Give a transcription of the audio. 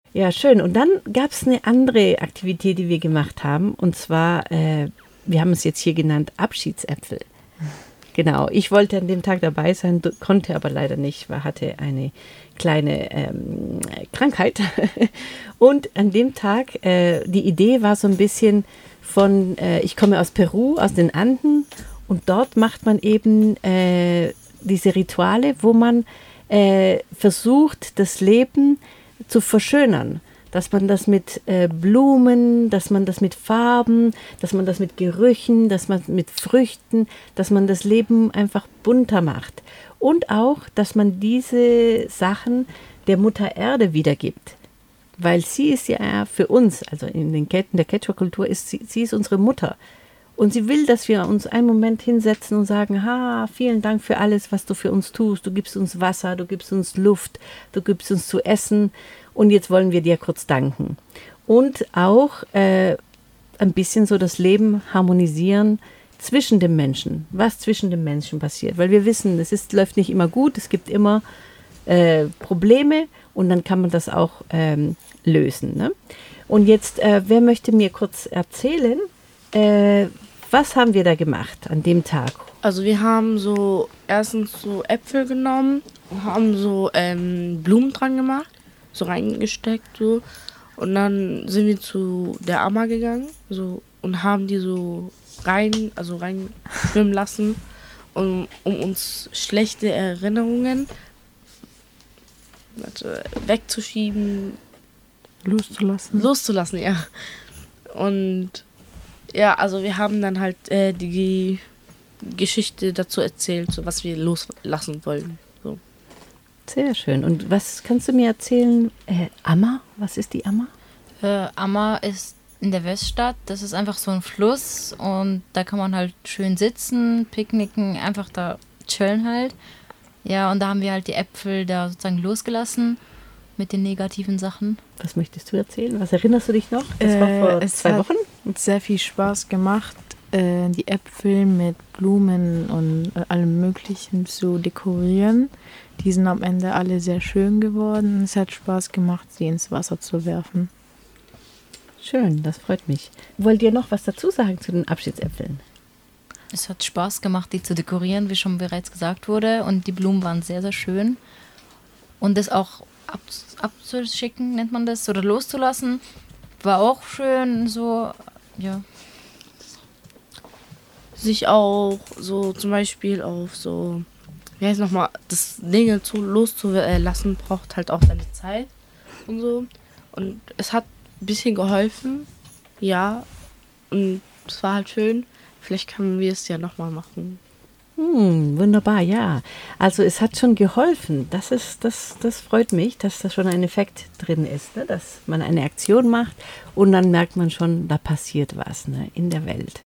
Ja, schön. Und dann gab es eine andere Aktivität, die wir gemacht haben. Und zwar, wir haben es jetzt hier genannt, Abschiedsäpfel. Genau, ich wollte an dem Tag dabei sein, konnte aber leider nicht, weil hatte eine kleine Krankheit. Und an dem Tag, die Idee war so ein bisschen von, ich komme aus Peru, aus den Anden, und dort macht man eben diese Rituale, wo man versucht, das Leben zu verschönern. Dass man das mit Blumen, dass man das mit Farben, dass man das mit Gerüchen, dass man mit Früchten, dass man das Leben einfach bunter macht. Und auch, dass man diese Sachen der Mutter Erde wiedergibt. Weil sie ist ja für uns, also in der Quechua-Kultur, sie ist unsere Mutter. Und sie will, dass wir uns einen Moment hinsetzen und sagen, vielen Dank für alles, was du für uns tust. Du gibst uns Wasser, du gibst uns Luft, du gibst uns zu essen. Und jetzt wollen wir dir kurz danken. Und auch ein bisschen so das Leben harmonisieren zwischen den Menschen. Was zwischen den Menschen passiert. Weil wir wissen, läuft nicht immer gut, es gibt immer Probleme und dann kann man das auch lösen. Ne? Und jetzt, wer möchte mir kurz erzählen, was haben wir da gemacht an dem Tag? Also wir haben erstens so Äpfel genommen und haben so Blumen dran gemacht, so reingesteckt so. Und dann sind wir zu der Amma gegangen so, und haben die so reinschwimmen lassen, um uns schlechte Erinnerungen wegzuschieben. Loszulassen, ja. Und ja, also wir haben dann halt die Geschichte dazu erzählt, so was wir loslassen wollen. So. Sehr schön. Und was kannst du mir erzählen? Amma? Was ist die Amma? Amma ist in der Weststadt. Das ist einfach so ein Fluss und da kann man halt schön sitzen, picknicken, einfach da chillen halt. Ja, und da haben wir halt die Äpfel da sozusagen losgelassen mit den negativen Sachen. Was möchtest du erzählen? Was erinnerst du dich noch? Das war vor 2 Wochen. Es hat sehr viel Spaß gemacht, die Äpfel mit Blumen und allem Möglichen zu dekorieren. Die sind am Ende alle sehr schön geworden. Es hat Spaß gemacht, sie ins Wasser zu werfen. Schön, das freut mich. Wollt ihr noch was dazu sagen zu den Abschiedsäpfeln? Es hat Spaß gemacht, die zu dekorieren, wie schon bereits gesagt wurde. Und die Blumen waren sehr, sehr schön. Und das auch abzuschicken, nennt man das, oder loszulassen, war auch schön, so, ja. Sich auch so zum Beispiel auf so, wie heißt nochmal, das Dinge loszulassen, braucht halt auch seine Zeit und so. Und es hat ein bisschen geholfen, ja. Und es war halt schön. Vielleicht können wir es ja nochmal machen. Wunderbar, ja. Also es hat schon geholfen. Das freut mich, dass da schon ein Effekt drin ist, ne? Dass man eine Aktion macht und dann merkt man schon, da passiert was, ne, in der Welt.